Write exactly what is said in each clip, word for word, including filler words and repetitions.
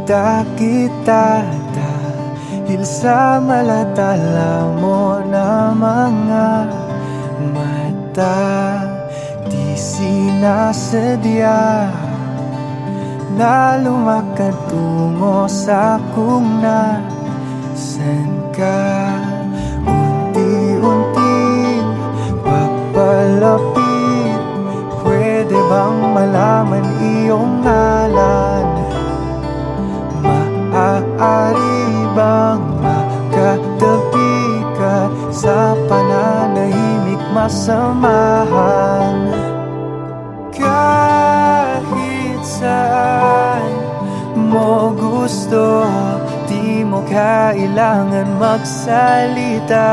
makita kita dahil sa malatala mo na mga mata. Di sinasadya na lumakad tungo sa kung nasan ka. Unti-unting papalapit, pwede bang malaman iyong ngalan? Maaari bang makatabi ka sa pananahimik masamahan? Kahit saan mo gusto, di mo kailangan magsalita.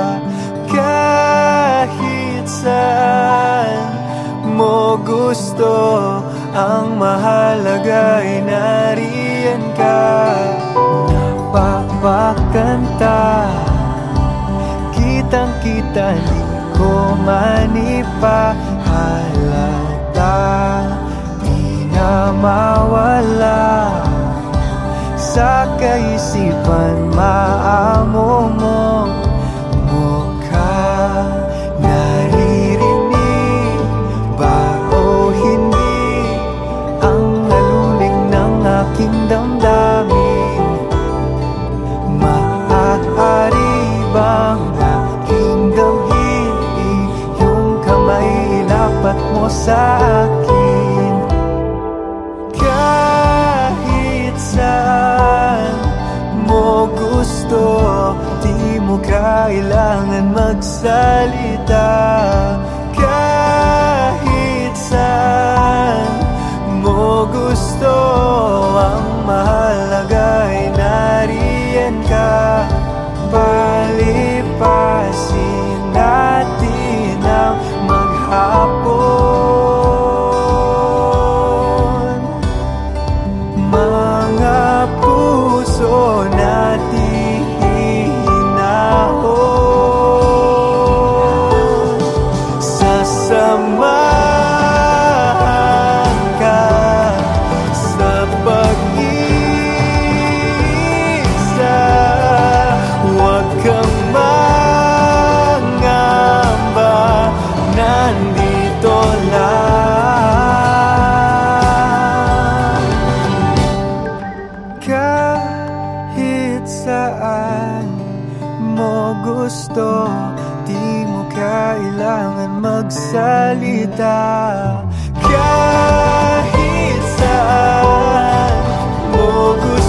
Kahit saan mo gusto, ang mahalaga ay nariyan ka. Napapakanta, kitang-kita, di ko manipahalata. Di na mawala sa kaisipan maamo mong mukha. Naririnig ba o hindi ang haluling ng aking damdamin? Maaari bang aking damhin iyong kamay, ilapat mo sa akin? Kahit saan mo gusto, di mo kailangan magsalita. Kahit saan mo gusto, ang mahalaga ay nariyan ka. Palipasin natin ang maghapon, mga puso natin hinahon. Sasamahan ka sa pag-isa, huwag kang mangamba, nandito lang. Kahit saan mo gusto, di mo kailangan magsalita. Kahit saan mo gusto,